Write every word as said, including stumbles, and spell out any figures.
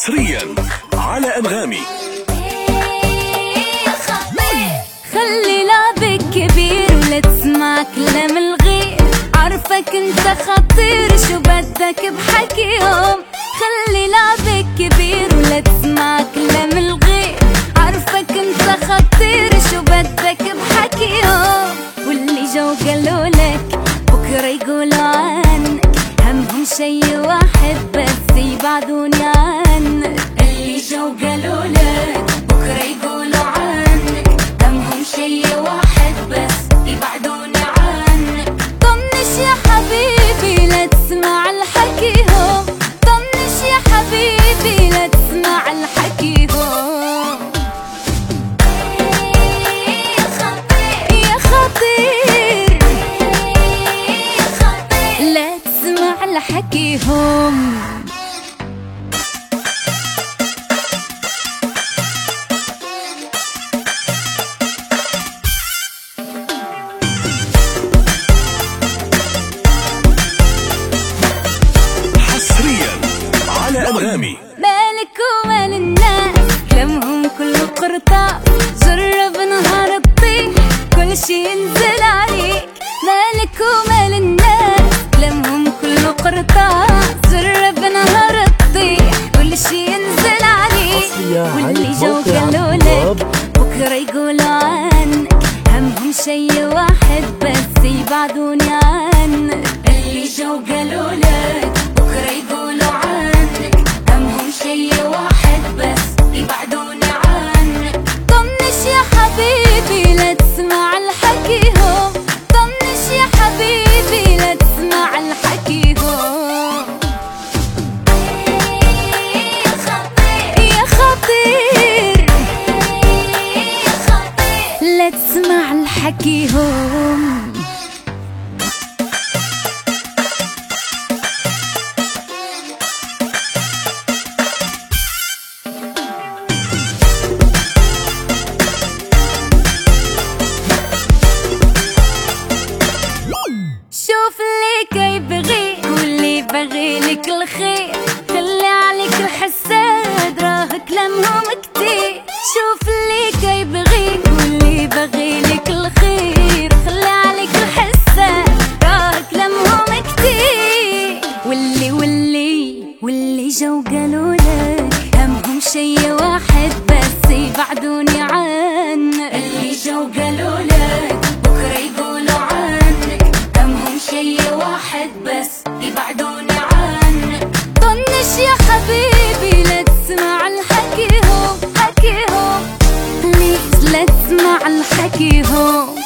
حصريا على أنغامي. خلي لعبك كبير ولا تسمع كلام الغير، عارفك انت خطير شو بدك بحكيهم. خلي لعبك كبير ولا تسمع كلام الغير، عارفك انت خطير شو بدك بحكيهم. واللي جو قالولك بكره يقولوا عنك، همهم شي واحد بس يبعدوني عنك. اللي جو قالولك بكره يقولوا عنك، همهم شي واحد بس يبعدوني عنك. طنش يا حبيبي لا تسمع الحكيهم، طنش يا حبيبي لا تسمع الحكيهم. يا خطير يا خطير لا تسمع الحكيهم. أنغامي. مالك ومال الناس كلامهم كله قرطاس، جرب نهار تطيح كل شي ينزل عليك. مالك ومال الناس كلامهم كله قرطاس، جرب نهار تطيح كل شي ينزل عليك. واللي جو قالولك بكره يقولوا عنك، همهم شي واحد بس يبعدوني عنك. اللي جو قالولك بكره يقولوا عنك، همهم شي واحد بس يبعدوني عنك. طنش يا حبيبي لا تسمع الحكيهم، طنش يا حبيبي لا تسمع الحكيهم. يا خطير يا خطير لا تسمع الحكيهم. شوف اللي كي بغي واللي بغيلك الخير، خلي عليك الحساد راه كلامهم كتير. شوف اللي كي بغي واللي بغيلك الخير، خلي عليك الحساد راه كلامهم كتير. واللي واللي واللي جو قالولك همهم شي واحد بس يبعدوني عنك. اللي جو قالولك بكره يقولوا عنك، همهم شي واحد بس يبعدوني عنك. طنش يا حبيبي لا تسمع الحكيهم، حكيهم بليز لا تسمع الحكيهم.